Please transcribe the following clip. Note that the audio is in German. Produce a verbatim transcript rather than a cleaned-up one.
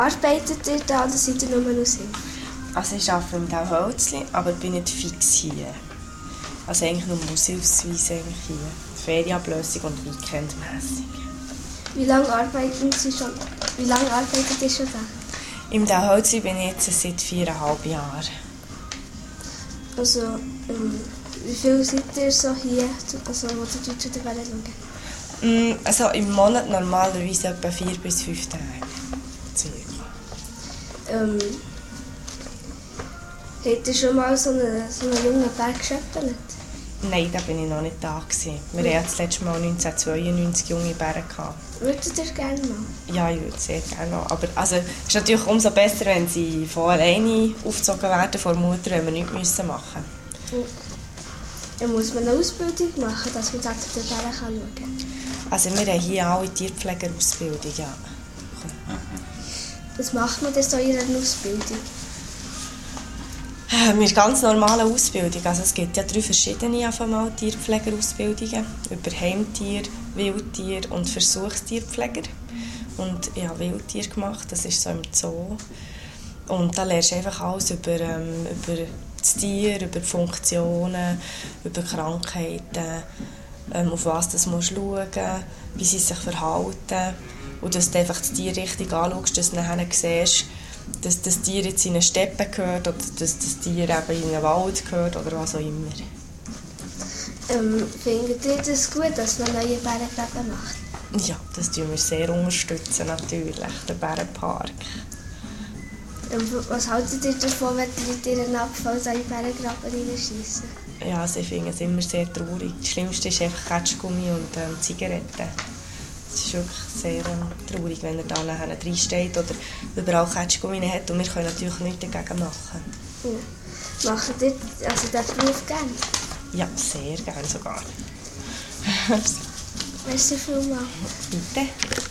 Arbeitet ihr da oder seid ihr nur Aushilfe? Also ich arbeite im Tauholzli, aber bin nicht fix hier. Also eigentlich nur aushilfsweise eigentlich hier. Ferienablassung und weekendmässig. Wie lange arbeiten Sie schon? Wie lange arbeitet ihr schon da? Im Tauholzli bin ich jetzt seit viereinhalb Jahren. Also, ähm, wie viel seid ihr so hier, also, wo die Deutschen dabei schauen? Also im Monat normalerweise etwa vier bis fünf Tage. Ähm, habt ihr schon mal so einen, so einen jungen Berg geschöppelt? Nein, da bin ich noch nicht da gewesen. Wir hatten das letzte Mal neunzehnhundertzweiundneunzig junge Bären gehabt. Würdet ihr gerne mal? Ja, ich würde sehr gerne noch. Aber also, es ist natürlich umso besser, wenn sie von alleine aufgezogen werden, von der Mutter, wenn wir nichts müssen machen müssen. Dann muss man eine Ausbildung machen, dass man das zu den Bären schauen kann. Also wir haben hier alle Tierpflegerausbildung, ja. Was macht man denn so in einer Ausbildung? Wir haben ganz normale Ausbildung. Also es gibt ja drei verschiedene mal Tierpflegerausbildungen. Über Heimtier, Wildtier und Versuchstierpfleger. Und ich habe Wildtier gemacht, das ist so im Zoo. Und da lernst du einfach alles über, ähm, über das Tier, über die Funktionen, über Krankheiten, ähm, auf was du schauen musst, wie sie sich verhalten. Und dass du einfach das Tier richtig anschaust, dass du nachher siehst, dass das Tier jetzt in eine Steppe gehört oder dass das Tier eben in einen Wald gehört oder was auch immer. Ähm, findet ihr das gut, dass man neue Bärengräben macht? Ja, das unterstützen wir sehr unterstützen natürlich, der Bärenpark. Ähm, was haltet ihr davon, wenn die Leute ihren Abfall in den Bärengraben reinschiessen? Ja, also ich finde es immer sehr traurig. Das Schlimmste ist einfach Ketschgummi und ähm, Zigaretten. Es ist wirklich sehr ähm, traurig, wenn er da nachher reinsteht oder überall Ketschgummi hat und wir können natürlich nichts dagegen machen. Ja. Macht ihr also diesen Beruf gerne? Ja, sehr gerne sogar. Merci vielmals. Bitte.